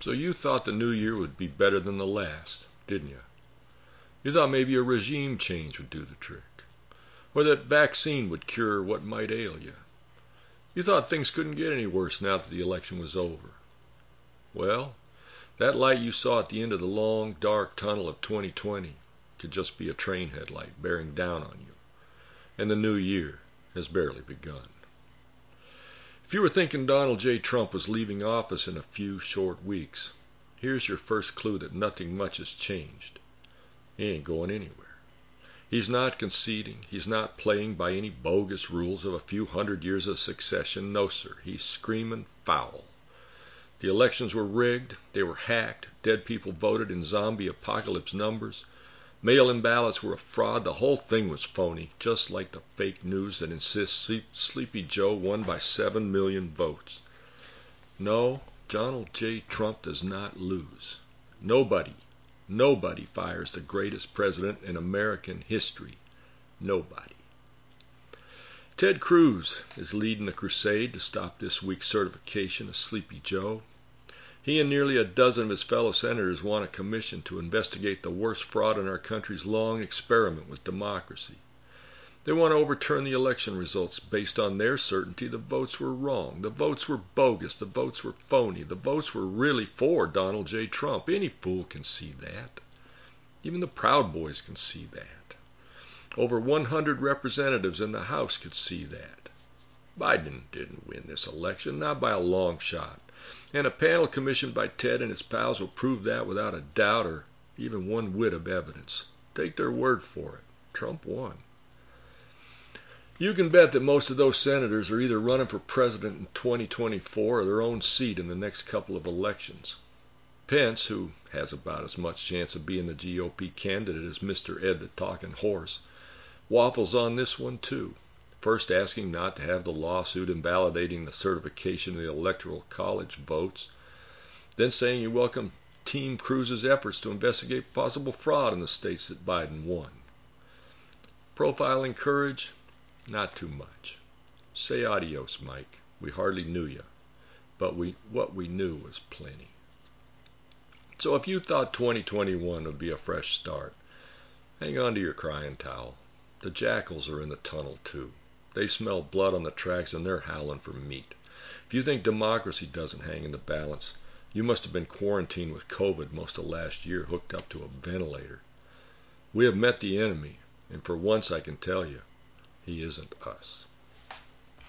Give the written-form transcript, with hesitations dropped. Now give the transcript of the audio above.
So you thought the new year would be better than the last, didn't you? You thought maybe a regime change would do the trick, or that vaccine would cure what might ail you. You thought things couldn't get any worse now that the election was over. Well, that light you saw at the end of the long, dark tunnel of 2020 could just be a train headlight bearing down on you, and the new year has barely begun. If you were thinking Donald J. Trump was leaving office in a few short weeks, here's your first clue that nothing much has changed. He ain't going anywhere. He's not conceding. He's not playing by any bogus rules of a few hundred years of succession. No, sir. He's screaming foul. The elections were rigged. They were hacked. Dead people voted in zombie apocalypse numbers. Mail-in ballots were a fraud. The whole thing was phony, just like the fake news that insists Sleepy Joe won by 7 million votes. No, Donald J. Trump does not lose. Nobody fires the greatest president in American history. Nobody. Ted Cruz is leading the crusade to stop this week's certification of Sleepy Joe. He and nearly a dozen of his fellow senators want a commission to investigate the worst fraud in our country's long experiment with democracy. They want to overturn the election results based on their certainty the votes were wrong, the votes were bogus, the votes were phony, the votes were really for Donald J. Trump. Any fool can see that. Even the Proud Boys can see that. Over 100 representatives in the House could see that. Biden didn't win this election, not by a long shot. And a panel commissioned by Ted and his pals will prove that without a doubt or even one whit of evidence. Take their word for it. Trump won. You can bet that most of those senators are either running for president in 2024 or their own seat in the next couple of elections. Pence, who has about as much chance of being the GOP candidate as Mr. Ed the Talking Horse, waffles on this one too. First asking not to have the lawsuit invalidating the certification of the Electoral College votes, then saying you welcome Team Cruz's efforts to investigate possible fraud in the states that Biden won. Profiling courage? Not too much. Say adios, Mike. We hardly knew you, but what we knew was plenty. So if you thought 2021 would be a fresh start, hang on to your crying towel. The jackals are in the tunnel too. They smell blood on the tracks and they're howling for meat. If you think democracy doesn't hang in the balance, you must have been quarantined with COVID most of last year, hooked up to a ventilator. We have met the enemy, and for once I can tell you, he isn't us.